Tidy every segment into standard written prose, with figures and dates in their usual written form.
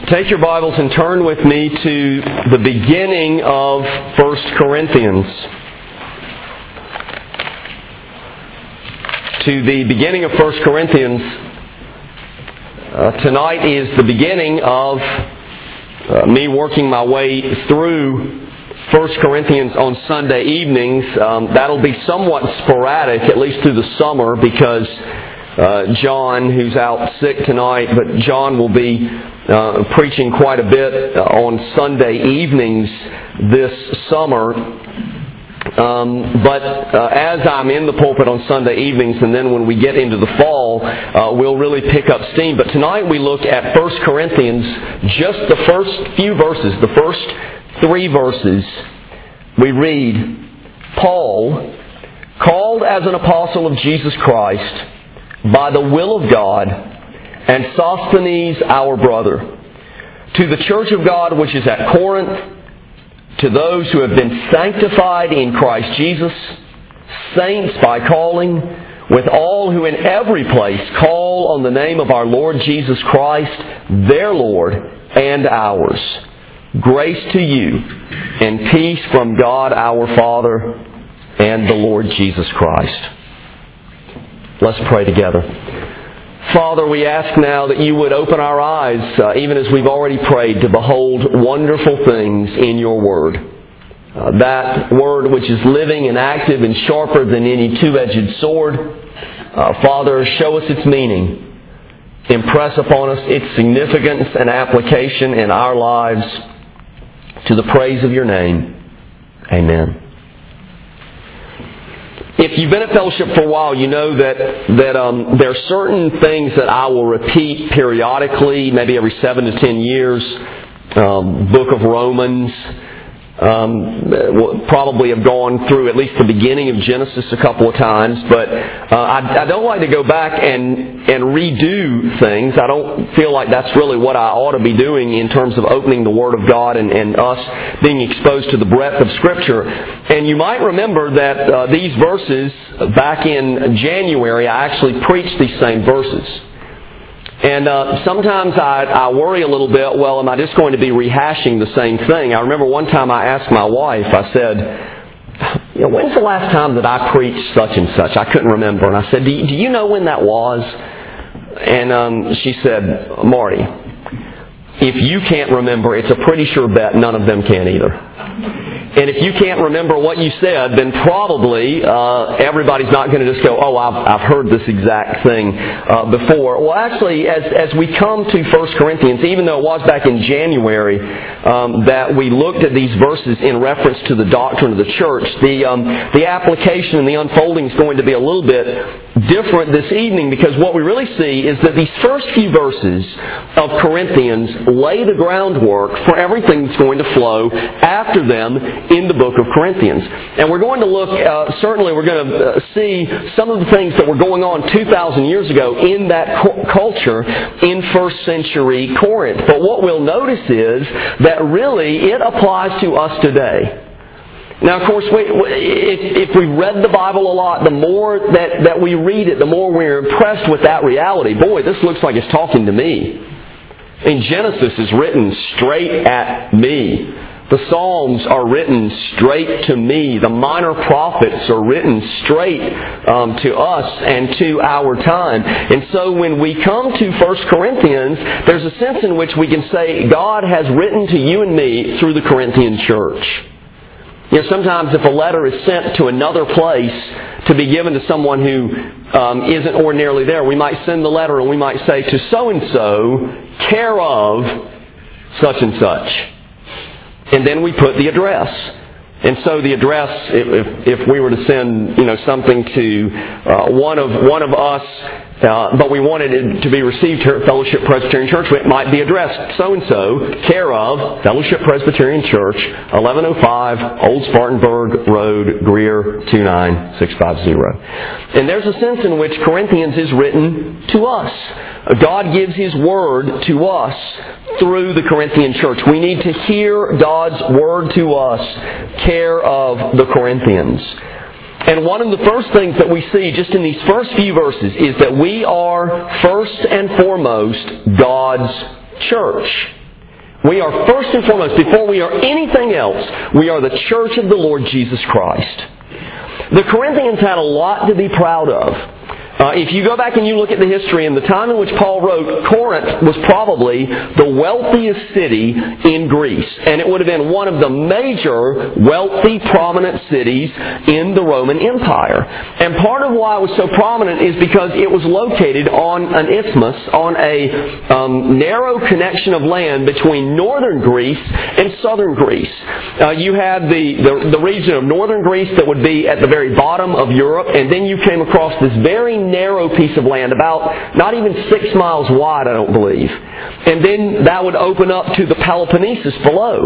Take your Bibles and turn with me to the beginning of 1 Corinthians. To the beginning of 1 Corinthians. Tonight is the beginning of me working my way through 1 Corinthians on Sunday evenings. That'll be somewhat sporadic, at least through the summer, because John, who's out sick tonight, but John will be preaching quite a bit on Sunday evenings this summer. But as I'm in the pulpit on Sunday evenings, and then when we get into the fall, we'll really pick up steam. But tonight we look at 1 Corinthians, just the first few verses, the first 3 verses. We read, Paul, called as an apostle of Jesus Christ, by the will of God, and Sosthenes our brother, to the church of God which is at Corinth, to those who have been sanctified in Christ Jesus, saints by calling, with all who in every place call on the name of our Lord Jesus Christ, their Lord and ours. Grace to you and peace from God our Father and the Lord Jesus Christ. Let's pray together. Father, we ask now that you would open our eyes, even as we've already prayed, to behold wonderful things in your Word. That Word which is living and active and sharper than any two-edged sword. Father, show us its meaning. Impress upon us its significance and application in our lives to the praise of your name. Amen. If you've been at Fellowship for a while, you know that there are certain things that I will repeat periodically, maybe every 7 to 10 years. Book of Romans. Probably have gone through at least the beginning of Genesis a couple of times, but I don't like to go back and redo things. I don't feel like that's really what I ought to be doing in terms of opening the Word of God and us being exposed to the breadth of Scripture. And you might remember that these verses, back in January, I actually preached these same verses. And sometimes I worry a little bit, well, am I just going to be rehashing the same thing? I remember one time I asked my wife, I said, when's the last time that I preached such and such? I couldn't remember. And I said, do you know when that was? And she said, Marty, if you can't remember, it's a pretty sure bet none of them can either. And if you can't remember what you said, then probably everybody's not going to just go, oh, I've heard this exact thing before. Well, actually, as we come to 1 Corinthians, even though it was back in January that we looked at these verses in reference to the doctrine of the church, the application and the unfolding is going to be a little bit different this evening, because what we really see is that these first few verses of Corinthians lay the groundwork for everything that's going to flow after them in the book of Corinthians. And we're going to look, certainly we're going to see some of the things that were going on 2,000 years ago in that culture in first century Corinth. But what we'll notice is that really it applies to us today. Now, of course, if we've read the Bible a lot, the more that we read it, the more we're impressed with that reality. Boy, this looks like it's talking to me. I mean, Genesis is written straight at me. The Psalms are written straight to me. The minor prophets are written straight to us and to our time. And so when we come to 1 Corinthians, there's a sense in which we can say God has written to you and me through the Corinthian church. Sometimes if a letter is sent to another place to be given to someone who isn't ordinarily there, we might send the letter and we might say, to so-and-so, care of such and such. And then we put the address. And so the address, if we were to send, something to one of us, but we wanted it to be received here at Fellowship Presbyterian Church, it might be addressed so-and-so, care of Fellowship Presbyterian Church, 1105 Old Spartanburg Road, Greer, 29650. And there's a sense in which Corinthians is written to us. God gives His Word to us through the Corinthian church. We need to hear God's Word to us, care of the Corinthians. And one of the first things that we see just in these first few verses is that we are first and foremost God's church. We are first and foremost, before we are anything else, we are the church of the Lord Jesus Christ. The Corinthians had a lot to be proud of. If you go back and you look at the history and the time in which Paul wrote, Corinth was probably the wealthiest city in Greece. And it would have been one of the major wealthy, prominent cities in the Roman Empire. And part of why it was so prominent is because it was located on an isthmus, on a narrow connection of land between northern Greece and southern Greece. You had the region of northern Greece that would be at the very bottom of Europe, and then you came across this very narrow piece of land, about not even 6 miles wide, I don't believe. And then that would open up to the Peloponnesus below.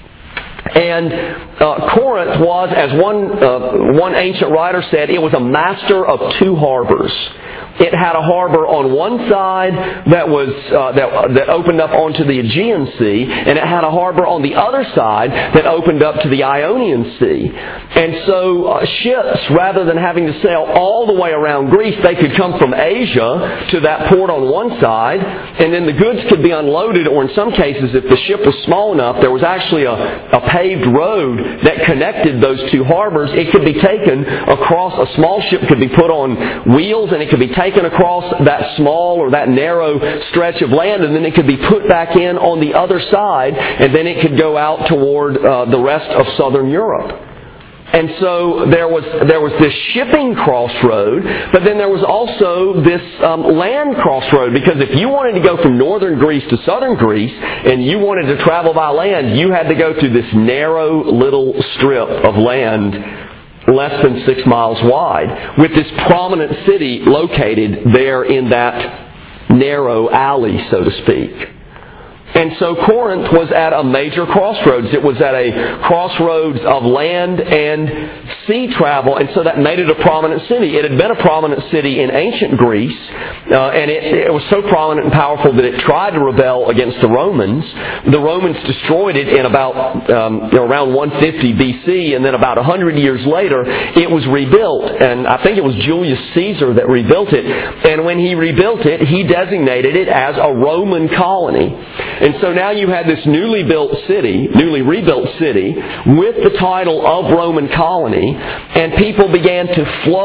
And Corinth was, as one ancient writer said, it was a master of two harbors. It had a harbor on one side that was that opened up onto the Aegean Sea, and it had a harbor on the other side that opened up to the Ionian Sea. And so ships, rather than having to sail all the way around Greece, they could come from Asia to that port on one side, and then the goods could be unloaded, or in some cases, if the ship was small enough, there was actually a paved road that connected those two harbors. It could be taken across, a small ship could be put on wheels, and it could be taken across that small or that narrow stretch of land, and then it could be put back in on the other side, and then it could go out toward the rest of southern Europe. And so there was this shipping crossroad, but then there was also this land crossroad, because if you wanted to go from northern Greece to southern Greece, and you wanted to travel by land, you had to go through this narrow little strip of land less than 6 miles wide, with this prominent city located there in that narrow alley, so to speak. And so Corinth was at a major crossroads. It was at a crossroads of land and sea travel, and so that made it a prominent city. It had been a prominent city in ancient Greece, and it was so prominent and powerful that it tried to rebel against the Romans. The Romans destroyed it in about around 150 BC, and then about 100 years later, it was rebuilt. And I think it was Julius Caesar that rebuilt it. And when he rebuilt it, he designated it as a Roman colony. And so now you had this newly rebuilt city with the title of Roman colony, and people began to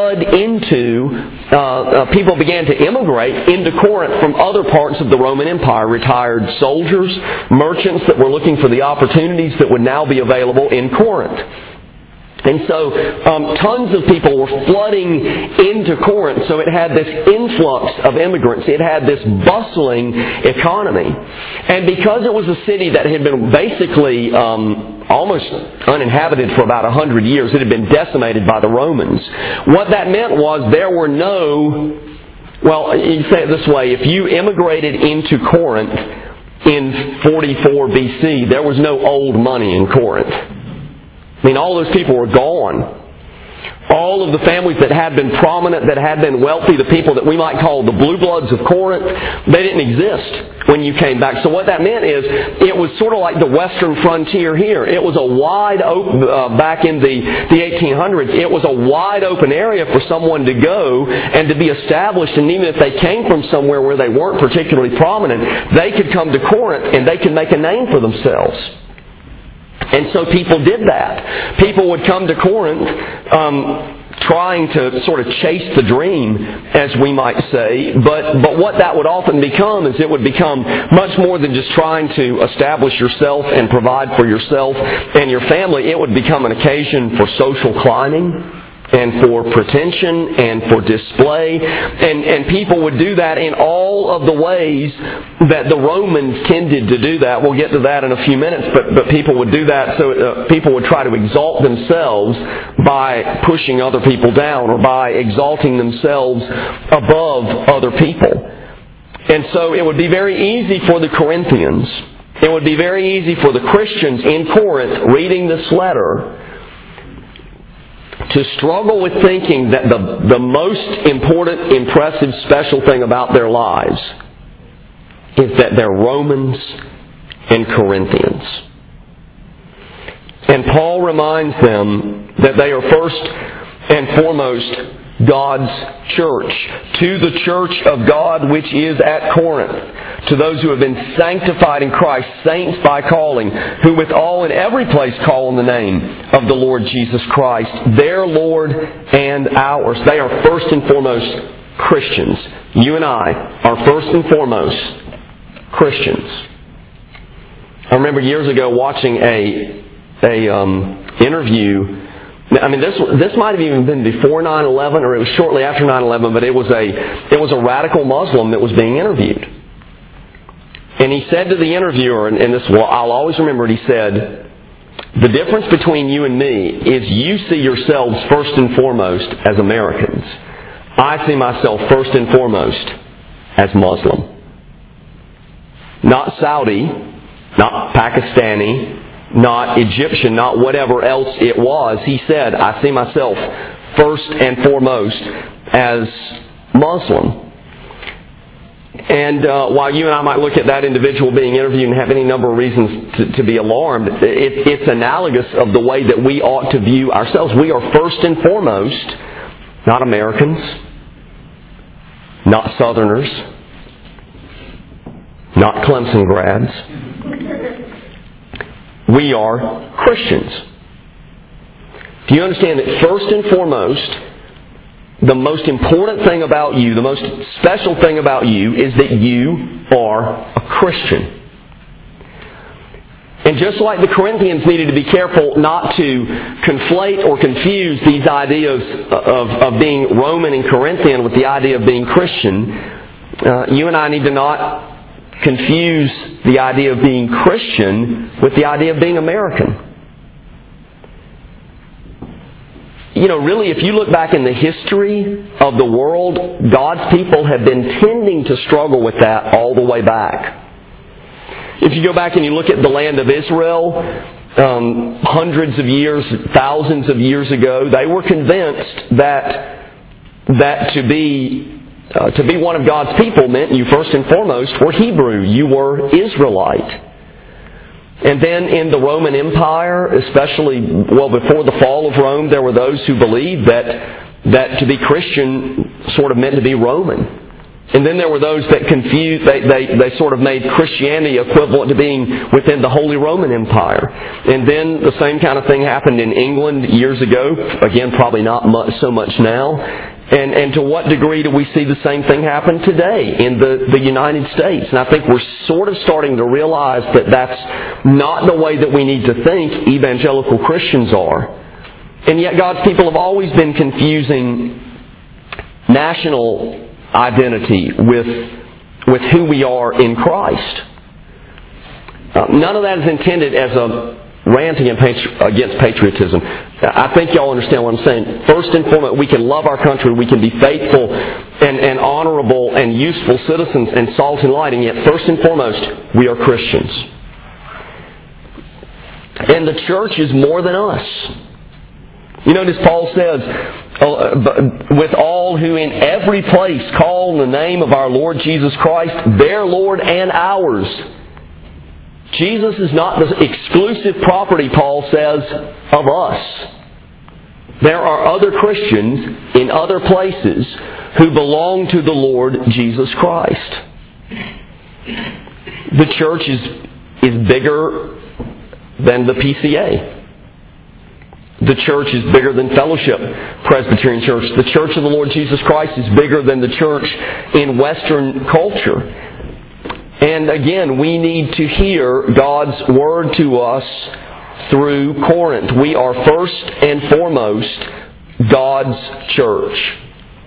immigrate into Corinth from other parts of the Roman Empire, retired soldiers, merchants that were looking for the opportunities that would now be available in Corinth. And so tons of people were flooding into Corinth, so it had this influx of immigrants. It had this bustling economy. And because it was a city that had been basically almost uninhabited for about 100 years, it had been decimated by the Romans. What that meant was there were no, well, you can say it this way, if you immigrated into Corinth in 44 BC, there was no old money in Corinth. I mean, all those people were gone. All of the families that had been prominent, that had been wealthy, the people that we might call the blue bloods of Corinth, they didn't exist when you came back. So what that meant is, it was sort of like the western frontier here. It was a wide open, back in the 1800s, it was a wide open area for someone to go and to be established. And even if they came from somewhere where they weren't particularly prominent, they could come to Corinth and they could make a name for themselves. And so people did that. People would come to Corinth trying to sort of chase the dream, as we might say. But what that would often become is it would become much more than just trying to establish yourself and provide for yourself and your family. It would become an occasion for social climbing, and for pretension, and for display. And people would do that in all of the ways that the Romans tended to do that. We'll get to that in a few minutes, but people would do that so people would try to exalt themselves by pushing other people down, or by exalting themselves above other people. And so it would be very easy for the Corinthians, it would be very easy for the Christians in Corinth reading this letter to struggle with thinking that the most important, impressive, special thing about their lives is that they're Romans and Corinthians. And Paul reminds them that they are first and foremost God's church, to the church of God which is at Corinth, to those who have been sanctified in Christ, saints by calling, who with all in every place call on the name of the Lord Jesus Christ, their Lord and ours. They are first and foremost Christians. You and I are first and foremost Christians. I remember years ago watching a interview. I mean, this might have even been before 9/11, or it was shortly after 9/11. But it was a radical Muslim that was being interviewed, and he said to the interviewer, and this, well, I'll always remember it. He said, "The difference between you and me is you see yourselves first and foremost as Americans. I see myself first and foremost as Muslim, not Saudi, not Pakistani." Not Egyptian, not whatever else it was. He said, I see myself first and foremost as Muslim. And while you and I might look at that individual being interviewed and have any number of reasons to be alarmed, it's analogous of the way that we ought to view ourselves. We are first and foremost not Americans, not Southerners, not Clemson grads. We are Christians. Do you understand that first and foremost, the most important thing about you, the most special thing about you, is that you are a Christian? And just like the Corinthians needed to be careful not to conflate or confuse these ideas of being Roman and Corinthian with the idea of being Christian, you and I need to not confuse the idea of being Christian with the idea of being American. You know, really, if you look back in the history of the world, God's people have been tending to struggle with that all the way back. If you go back and you look at the land of Israel, hundreds of years, thousands of years ago, they were convinced that to be one of God's people meant you first and foremost were Hebrew. You were Israelite. And then in the Roman Empire, especially, before the fall of Rome, there were those who believed that to be Christian sort of meant to be Roman. And then there were those that confused, they sort of made Christianity equivalent to being within the Holy Roman Empire. And then the same kind of thing happened in England years ago. Again, probably not so much now. And to what degree do we see the same thing happen today in the United States? And I think we're sort of starting to realize that that's not the way that we need to think evangelical Christians are. And yet God's people have always been confusing national identity with who we are in Christ. None of that is intended as a ranting against patriotism. I think y'all understand what I'm saying. First and foremost, we can love our country, we can be faithful and honorable and useful citizens and salt and light, and yet first and foremost, we are Christians. And the church is more than us. You notice Paul says, with all who in every place call the name of our Lord Jesus Christ, their Lord and ours. Jesus is not the exclusive property, Paul says, of us. There are other Christians in other places who belong to the Lord Jesus Christ. The church is bigger than the PCA. The church is bigger than Fellowship Presbyterian Church. The Church of the Lord Jesus Christ is bigger than the church in Western culture. And again, we need to hear God's Word to us through Corinth. We are first and foremost God's church.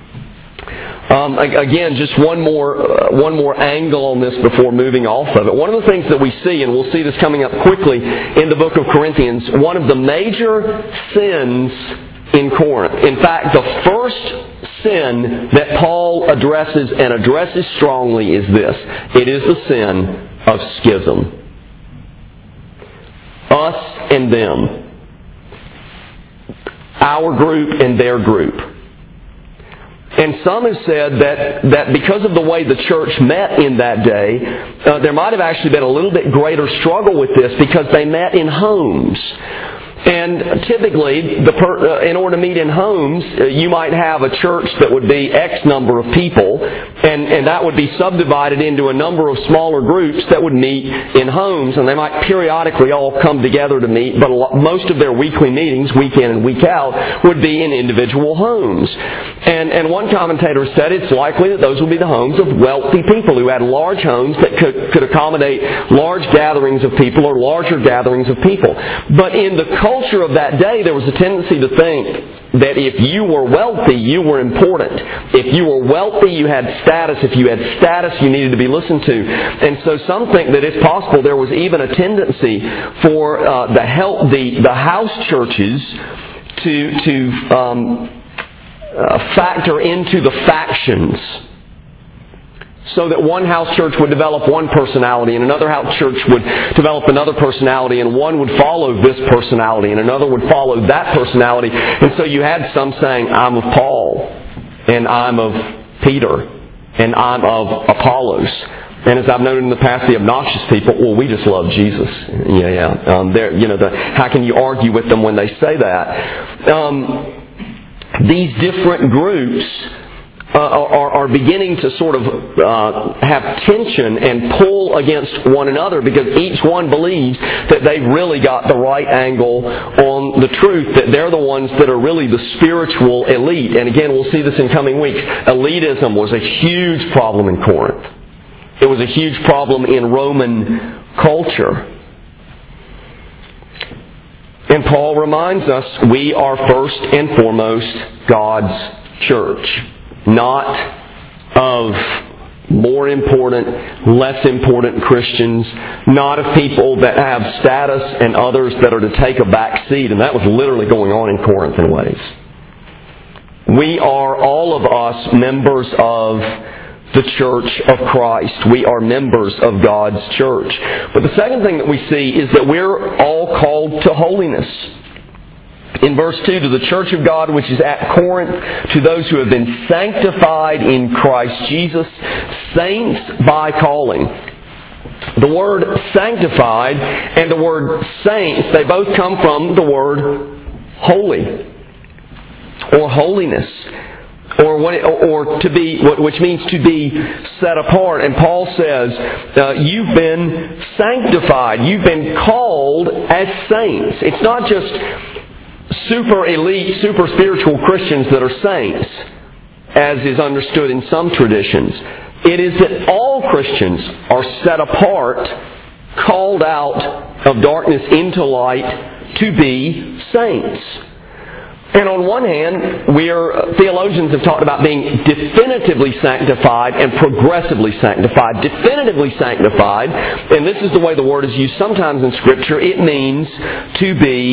Again, just one more angle on this before moving off of it. One of the things that we see, and we'll see this coming up quickly in the book of Corinthians, one of the major sins in Corinth. In fact, the first sin that Paul addresses and addresses strongly is this. It is the sin of schism. Us and them. Our group and their group. And some have said that because of the way the church met in that day, there might have actually been a little bit greater struggle with this because they met in homes. And typically, in order to meet in homes, you might have a church that would be X number of people, and that would be subdivided into a number of smaller groups that would meet in homes, and they might periodically all come together to meet, but most of their weekly meetings, week in and week out, would be in individual homes. And one commentator said it's likely that those would be the homes of wealthy people who had large homes that could accommodate large gatherings of people or larger gatherings of people. But in the culture of that day, there was a tendency to think that if you were wealthy, you were important. If you were wealthy, you had status. If you had status, you needed to be listened to. And so some think that it's possible there was even a tendency for the house churches to factor into the factions, so that one house church would develop one personality and another house church would develop another personality, and one would follow this personality and another would follow that personality. And so you had some saying, I'm of Paul, and I'm of Peter, and I'm of Apollos. And as I've noted in the past, the obnoxious people, well, we just love Jesus. How can you argue with them when they say that? These different groups are beginning to sort of have tension and pull against one another, because each one believes that they've really got the right angle on the truth, that they're the ones that are really the spiritual elite. And again, we'll see this in coming weeks. Elitism was a huge problem in Corinth. It was a huge problem in Roman culture. And Paul reminds us, we are first and foremost God's church. Not of more important, less important Christians. Not of people that have status and others that are to take a back seat. And that was literally going on in Corinth in ways. We are, all of us, members of the church of Christ. We are members of God's church. But the second thing that we see is that we're all called to holiness. In verse 2, to the church of God which is at Corinth, to those who have been sanctified in Christ Jesus, saints by calling. The word sanctified and the word saints, they both come from the word holy or holiness. Or to be, which means to be set apart. And Paul says, you've been sanctified. You've been called as saints. It's not just super elite, super spiritual Christians that are saints, as is understood in some traditions. It is that all Christians are set apart, called out of darkness into light to be saints. And on one hand, theologians have talked about being definitively sanctified and progressively sanctified. Definitively sanctified, and this is the way the word is used sometimes in Scripture, it means to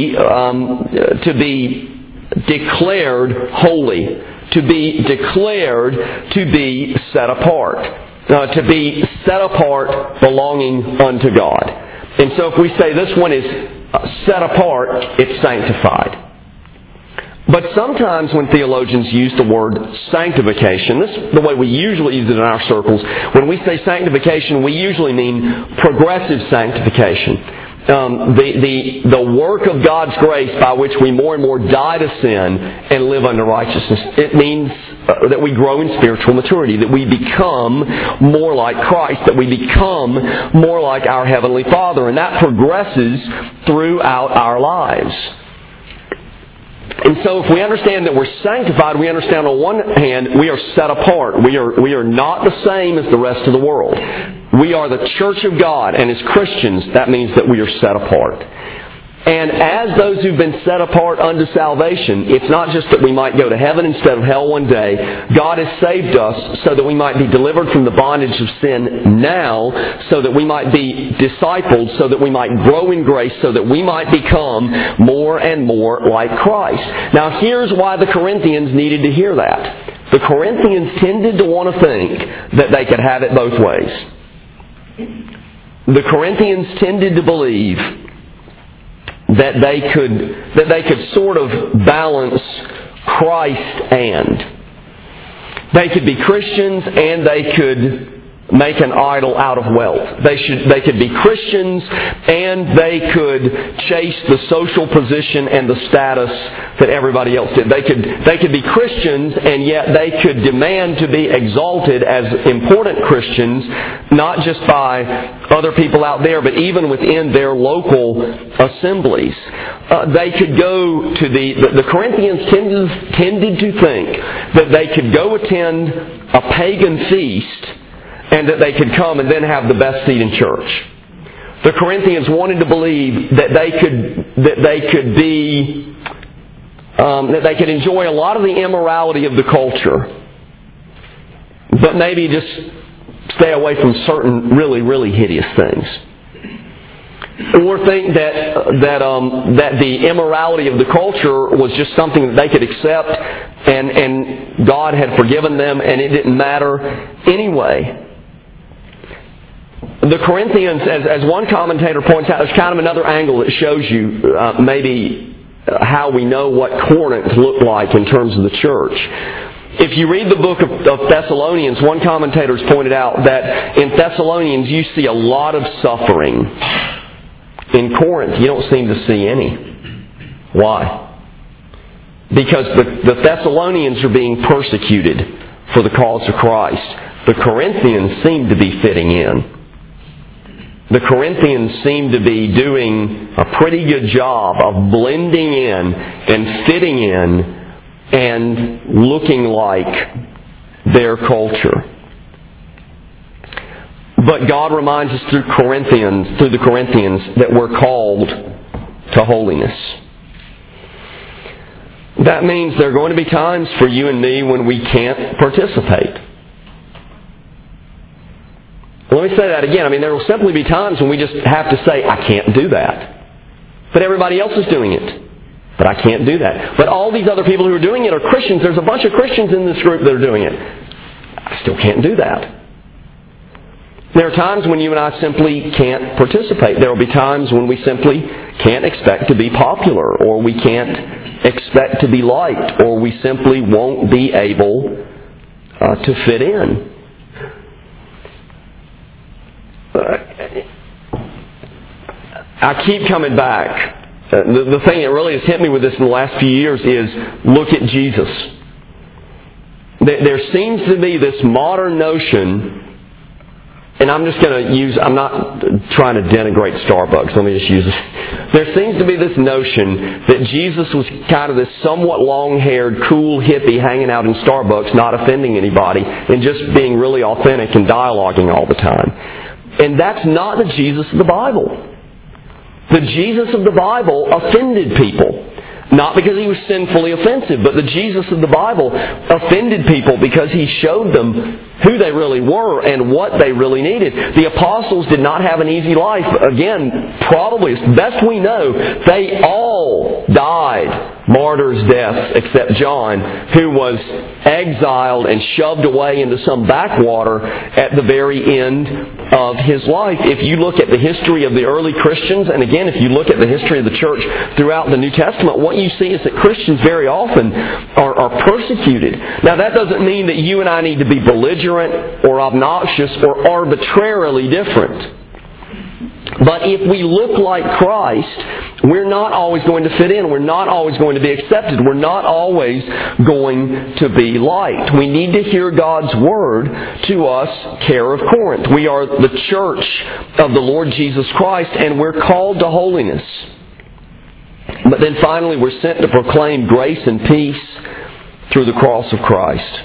be declared holy, to be declared to be set apart, to be set apart belonging unto God. And so if we say this one is set apart, it's sanctified. But sometimes when theologians use the word sanctification, this is the way we usually use it in our circles. When we say sanctification, we usually mean progressive sanctification. The work of God's grace by which we more and more die to sin and live under righteousness. It means that we grow in spiritual maturity, that we become more like Christ, that we become more like our Heavenly Father. And that progresses throughout our lives. And so if we understand that we're sanctified, we understand on one hand, we are set apart. We are not the same as the rest of the world. We are the church of God, and as Christians, that means that we are set apart. And as those who've been set apart unto salvation, it's not just that we might go to heaven instead of hell one day. God has saved us so that we might be delivered from the bondage of sin now, so that we might be discipled, so that we might grow in grace, so that we might become more and more like Christ. Now here's why the Corinthians needed to hear that. The Corinthians tended to want to think that they could have it both ways. The Corinthians tended to believe that they could sort of balance Christ and. They could be Christians and they could make an idol out of wealth. They could be Christians, and they could chase the social position and the status that everybody else did. They could be Christians, and yet they could demand to be exalted as important Christians, not just by other people out there, but even within their local assemblies. They could go to the Corinthians tended to think that they could go attend a pagan feast and that they could come and then have the best seat in church. The Corinthians wanted to believe that they could enjoy a lot of the immorality of the culture, but maybe just stay away from certain really, really hideous things. Or think that the immorality of the culture was just something that they could accept, and God had forgiven them, and it didn't matter anyway. The Corinthians, as one commentator points out, there's kind of another angle that shows you maybe how we know what Corinth looked like in terms of the church. If you read the book of Thessalonians, one commentator has pointed out that in Thessalonians you see a lot of suffering. In Corinth, you don't seem to see any. Why? Because the Thessalonians are being persecuted for the cause of Christ. The Corinthians seem to be fitting in. The Corinthians seem to be doing a pretty good job of blending in and fitting in and looking like their culture. But God reminds us through the Corinthians, that we're called to holiness. That means there are going to be times for you and me when we can't participate. Let me say that again. There will simply be times when we just have to say, I can't do that. But everybody else is doing it. But I can't do that. But all these other people who are doing it are Christians. There's a bunch of Christians in this group that are doing it. I still can't do that. There are times when you and I simply can't participate. There will be times when we simply can't expect to be popular, or we can't expect to be liked, or we simply won't be able to fit in. I keep coming back. The thing that really has hit me with this in the last few years is look at Jesus. There seems to be this modern notion, and I'm not trying to denigrate Starbucks. Let me just use it. There seems to be this notion that Jesus was kind of this somewhat long-haired, cool hippie hanging out in Starbucks, not offending anybody, and just being really authentic and dialoguing all the time. And that's not the Jesus of the Bible. The Jesus of the Bible offended people. Not because he was sinfully offensive, but the Jesus of the Bible offended people because he showed them who they really were and what they really needed. The apostles did not have an easy life. Again, probably, as best we know, they all died martyrs' deaths except John, who was exiled and shoved away into some backwater at the very end of his life. If you look at the history of the early Christians, and again, if you look at the history of the church throughout the New Testament, what you see is that Christians very often are persecuted. Now, that doesn't mean that you and I need to be belligerent or obnoxious or arbitrarily different. But if we look like Christ, we're not always going to fit in. We're not always going to be accepted. We're not always going to be liked. We need to hear God's Word to us, care of Corinth. We are the church of the Lord Jesus Christ, and we're called to holiness. But then finally, we're sent to proclaim grace and peace through the cross of Christ.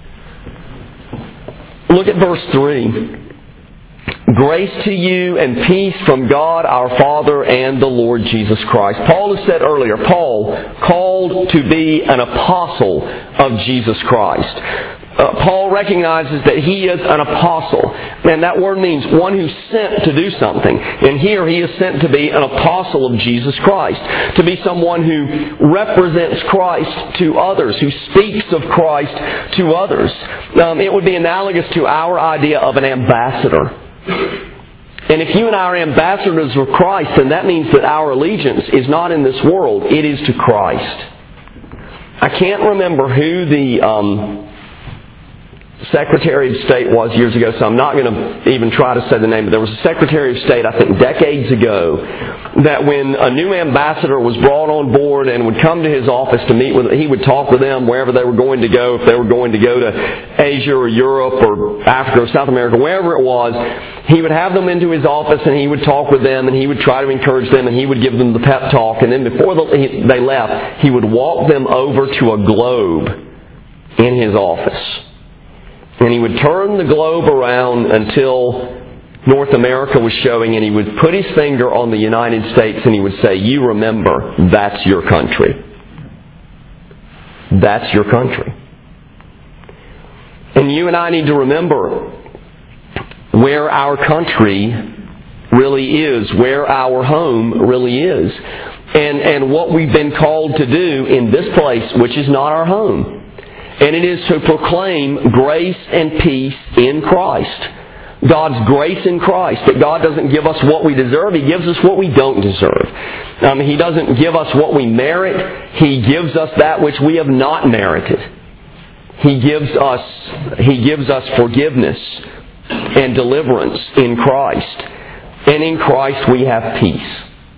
Look at verse 3. Grace to you and peace from God our Father and the Lord Jesus Christ. Paul has said earlier, Paul, called to be an apostle of Jesus Christ. Paul recognizes that he is an apostle. And that word means one who's sent to do something. And here he is sent to be an apostle of Jesus Christ. To be someone who represents Christ to others, who speaks of Christ to others. It would be analogous to our idea of an ambassador. And if you and I are ambassadors of Christ, then that means that our allegiance is not in this world, it is to Christ. I can't remember who Secretary of State was years ago, so I'm not going to even try to say the name, but there was a Secretary of State, I think decades ago, that when a new ambassador was brought on board and would come to his office to meet with, he would talk with them wherever they were going to go, if they were going to go to Asia or Europe or Africa or South America, wherever it was, he would have them into his office and he would talk with them and he would try to encourage them and he would give them the pep talk, and then before they left, he would walk them over to a globe in his office. And he would turn the globe around until North America was showing, and he would put his finger on the United States and he would say, "You remember, that's your country. That's your country." And you and I need to remember where our country really is, where our home really is, and what we've been called to do in this place, which is not our home. And it is to proclaim grace and peace in Christ. God's grace in Christ. That God doesn't give us what we deserve. He gives us what we don't deserve. He doesn't give us what we merit. He gives us that which we have not merited. He gives us forgiveness and deliverance in Christ. And in Christ we have peace.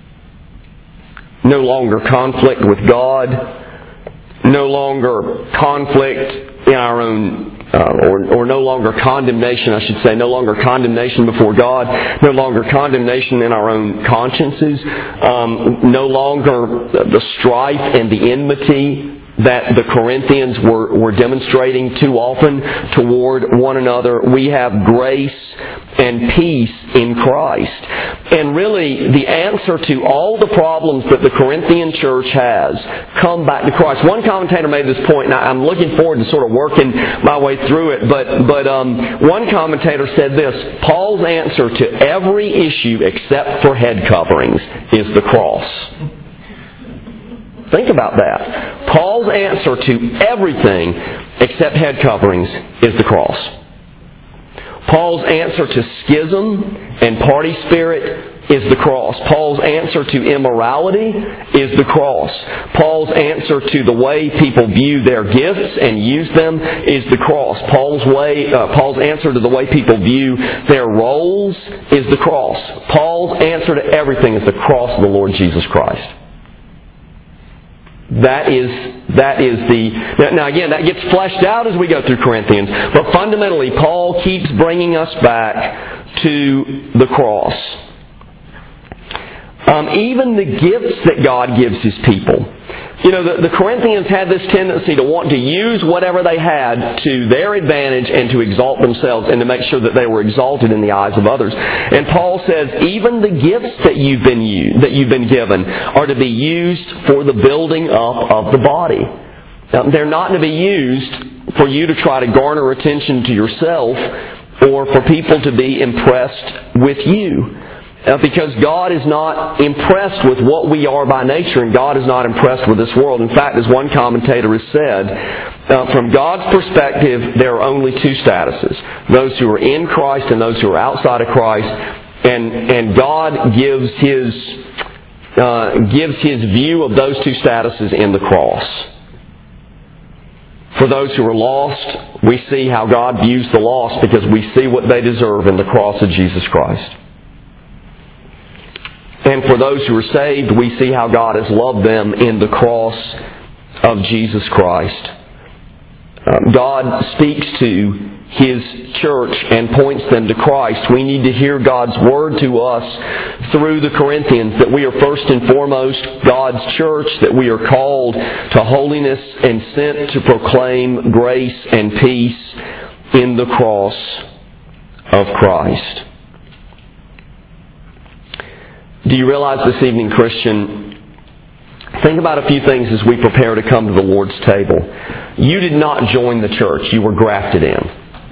No longer conflict with God. No longer conflict in our own, or no longer condemnation, I should say. No longer condemnation before God. No longer condemnation in our own consciences. No longer the strife and the enmity that the Corinthians were demonstrating too often toward one another. We have grace and peace in Christ. And really, the answer to all the problems that the Corinthian church has come back to Christ. One commentator made this point, and I'm looking forward to sort of working my way through it, but one commentator said this: Paul's answer to every issue except for head coverings is the cross. Think about that. Paul's answer to everything except head coverings is the cross. Paul's answer to schism and party spirit is the cross. Paul's answer to immorality is the cross. Paul's answer to the way people view their gifts and use them is the cross. Paul's answer to the way people view their roles is the cross. Paul's answer to everything is the cross of the Lord Jesus Christ. That is now again, that gets fleshed out as we go through Corinthians, but fundamentally Paul keeps bringing us back to the cross. Even the gifts that God gives His people. You know, the Corinthians had this tendency to want to use whatever they had to their advantage and to exalt themselves and to make sure that they were exalted in the eyes of others. And Paul says, even the gifts that you've been given are to be used for the building up of the body. Now, they're not to be used for you to try to garner attention to yourself or for people to be impressed with you. Because God is not impressed with what we are by nature, and God is not impressed with this world. In fact, as one commentator has said, from God's perspective, there are only two statuses: those who are in Christ and those who are outside of Christ. And God gives His view of those two statuses in the cross. For those who are lost, we see how God views the lost because we see what they deserve in the cross of Jesus Christ. And for those who are saved, we see how God has loved them in the cross of Jesus Christ. God speaks to His church and points them to Christ. We need to hear God's Word to us through the Corinthians, that we are first and foremost God's church, that we are called to holiness and sent to proclaim grace and peace in the cross of Christ. Do you realize this evening, Christian, think about a few things as we prepare to come to the Lord's table. You did not join the church. You were grafted in.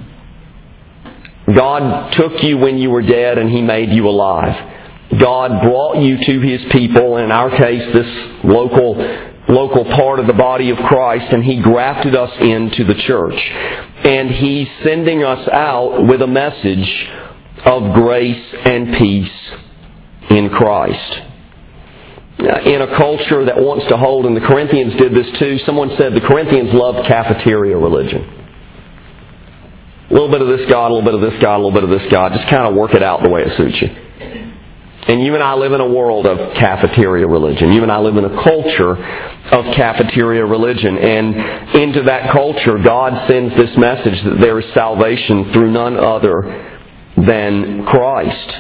God took you when you were dead and He made you alive. God brought you to His people, in our case, this local part of the body of Christ, and He grafted us into the church. And He's sending us out with a message of grace and peace in Christ. In a culture that wants to hold, and the Corinthians did this too, someone said the Corinthians loved cafeteria religion. A little bit of this God, a little bit of this God, a little bit of this God. Just kind of work it out the way it suits you. And you and I live in a world of cafeteria religion. You and I live in a culture of cafeteria religion. And into that culture, God sends this message that there is salvation through none other than Christ.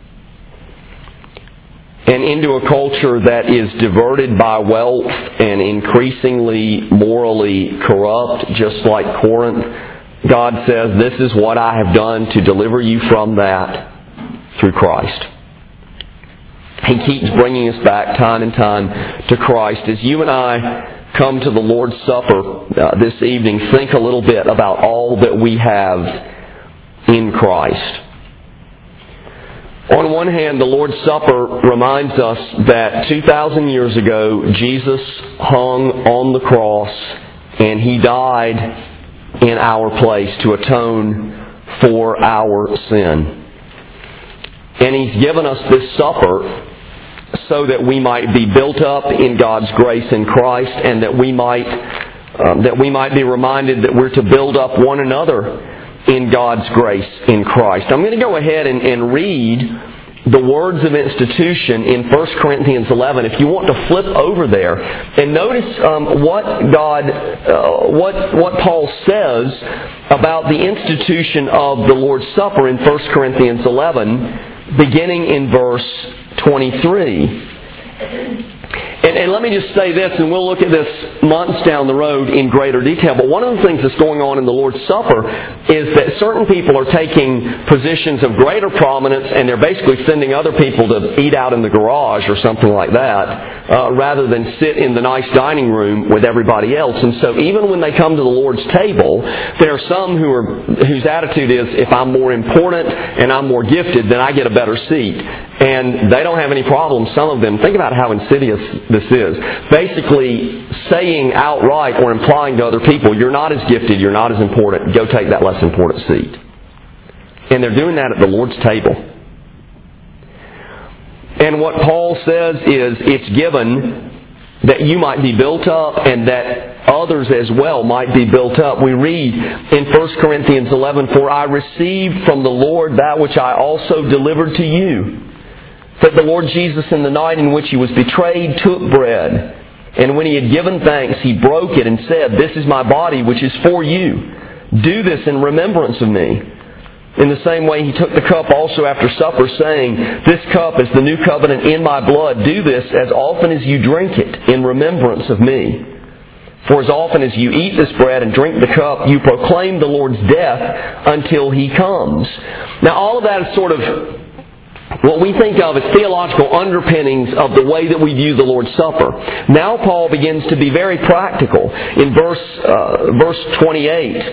And into a culture that is diverted by wealth and increasingly morally corrupt, just like Corinth, God says, this is what I have done to deliver you from that through Christ. He keeps bringing us back time and time to Christ. As you and I come to the Lord's Supper this evening, think a little bit about all that we have in Christ. On one hand, the Lord's Supper reminds us that 2,000 years ago, Jesus hung on the cross and He died in our place to atone for our sin. And He's given us this supper so that we might be built up in God's grace in Christ, and that we might be reminded that we're to build up one another in God's grace in Christ. I'm going to go ahead and read the words of institution in 1 Corinthians 11. If you want to flip over there and notice what Paul says about the institution of the Lord's Supper in 1 Corinthians 11, beginning in verse 23. And let me just say this, and we'll look at this months down the road in greater detail, but one of the things that's going on in the Lord's Supper is that certain people are taking positions of greater prominence, and they're basically sending other people to eat out in the garage or something like that, rather than sit in the nice dining room with everybody else. And so even when they come to the Lord's table, there are some whose attitude is, if I'm more important and I'm more gifted, then I get a better seat. And they don't have any problem, some of them. Think about how insidious this is. Basically saying outright or implying to other people, you're not as gifted, you're not as important, go take that less important seat. And they're doing that at the Lord's table. And what Paul says is, it's given that you might be built up and that others as well might be built up. We read in 1 Corinthians 11, "For I received from the Lord that which I also delivered to you, that the Lord Jesus, in the night in which He was betrayed, took bread. And when He had given thanks, He broke it and said, 'This is my body, which is for you. Do this in remembrance of me.' In the same way, He took the cup also after supper, saying, 'This cup is the new covenant in my blood. Do this as often as you drink it in remembrance of me. For as often as you eat this bread and drink the cup, you proclaim the Lord's death until He comes.'" Now, all of that is sort of what we think of as theological underpinnings of the way that we view the Lord's Supper. Now Paul begins to be very practical. In verse 28,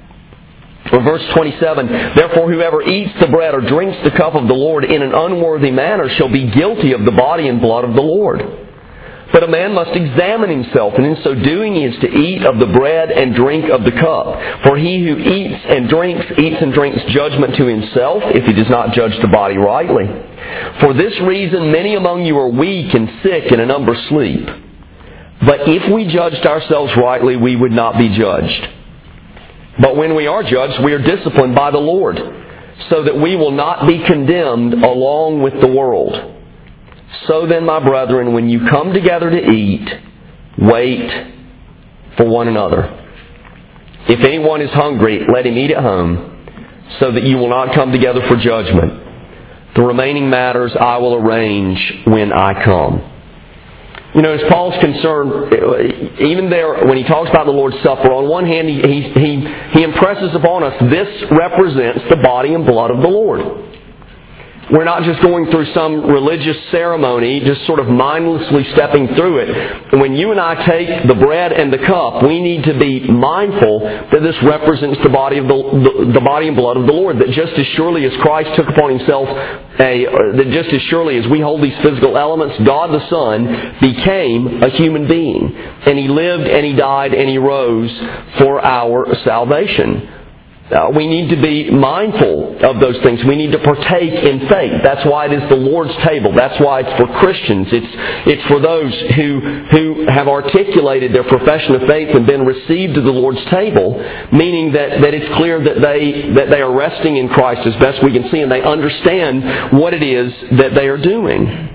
or verse 27, "Therefore whoever eats the bread or drinks the cup of the Lord in an unworthy manner shall be guilty of the body and blood of the Lord. But a man must examine himself, and in so doing he is to eat of the bread and drink of the cup. For he who eats and drinks judgment to himself, if he does not judge the body rightly. For this reason many among you are weak and sick, and a number sleep. But if we judged ourselves rightly, we would not be judged. But when we are judged, we are disciplined by the Lord, so that we will not be condemned along with the world. So then, my brethren, when you come together to eat, wait for one another. If anyone is hungry, let him eat at home, so that you will not come together for judgment. The remaining matters I will arrange when I come." You know, as Paul's concerned, even there, when he talks about the Lord's Supper, on one hand, he impresses upon us, this represents the body and blood of the Lord. We're not just going through some religious ceremony, just sort of mindlessly stepping through it. When you and I take the bread and the cup, we need to be mindful that this represents the body and blood of the Lord. That just as surely as Christ took upon Himself, that just as surely as we hold these physical elements, God the Son became a human being. And He lived and He died and He rose for our salvation. We need to be mindful of those things. We need to partake in faith. That's why it is the Lord's table. That's why it's for Christians. It's for those who have articulated their profession of faith and been received to the Lord's table, meaning that it's clear that they are resting in Christ as best we can see, and they understand what it is that they are doing.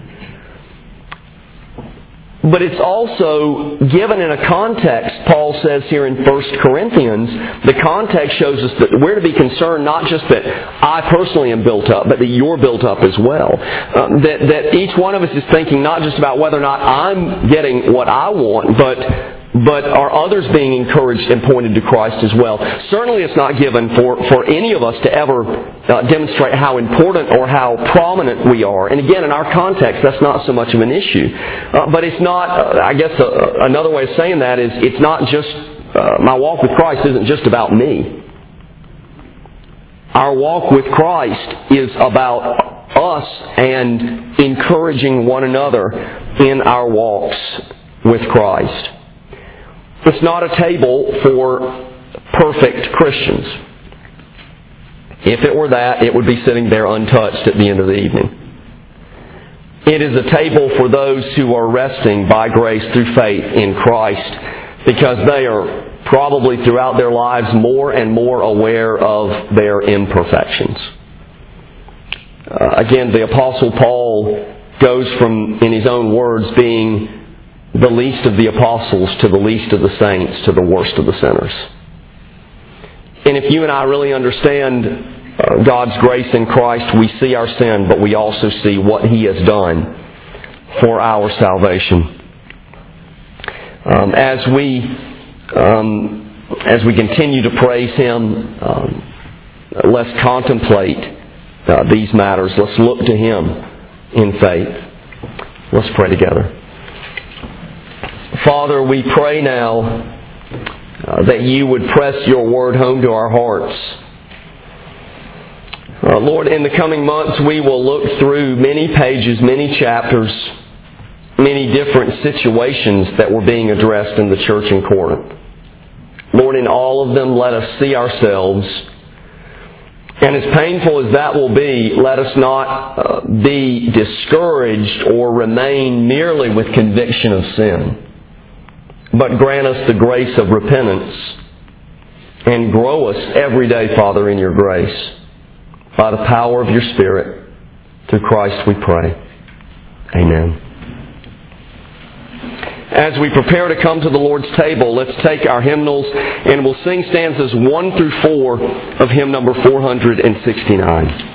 But it's also given in a context. Paul says here in 1 Corinthians, the context shows us that we're to be concerned not just that I personally am built up, but that you're built up as well. That each one of us is thinking not just about whether or not I'm getting what I want, but are others being encouraged and pointed to Christ as well? Certainly it's not given for any of us to ever demonstrate how important or how prominent we are. And again, in our context, that's not so much of an issue. But it's not, I guess another way of saying that is it's not just, my walk with Christ isn't just about me. Our walk with Christ is about us and encouraging one another in our walks with Christ. It's not a table for perfect Christians. If it were that, it would be sitting there untouched at the end of the evening. It is a table for those who are resting by grace through faith in Christ, because they are probably throughout their lives more and more aware of their imperfections. Again, the Apostle Paul goes from, in his own words, being the least of the apostles to the least of the saints to the worst of the sinners. And if you and I really understand God's grace in Christ, we see our sin, but we also see what He has done for our salvation. As we continue to praise Him, let's contemplate these matters. Let's look to Him in faith. Let's pray together. Father, we pray now that you would press your word home to our hearts. Lord, in the coming months we will look through many pages, many chapters, many different situations that were being addressed in the church in Corinth. Lord, in all of them, let us see ourselves. And as painful as that will be, let us not be discouraged or remain merely with conviction of sin, but grant us the grace of repentance and grow us every day, Father, in your grace. By the power of your Spirit, through Christ we pray. Amen. As we prepare to come to the Lord's table, let's take our hymnals and we'll sing stanzas 1 through 4 of hymn number 469.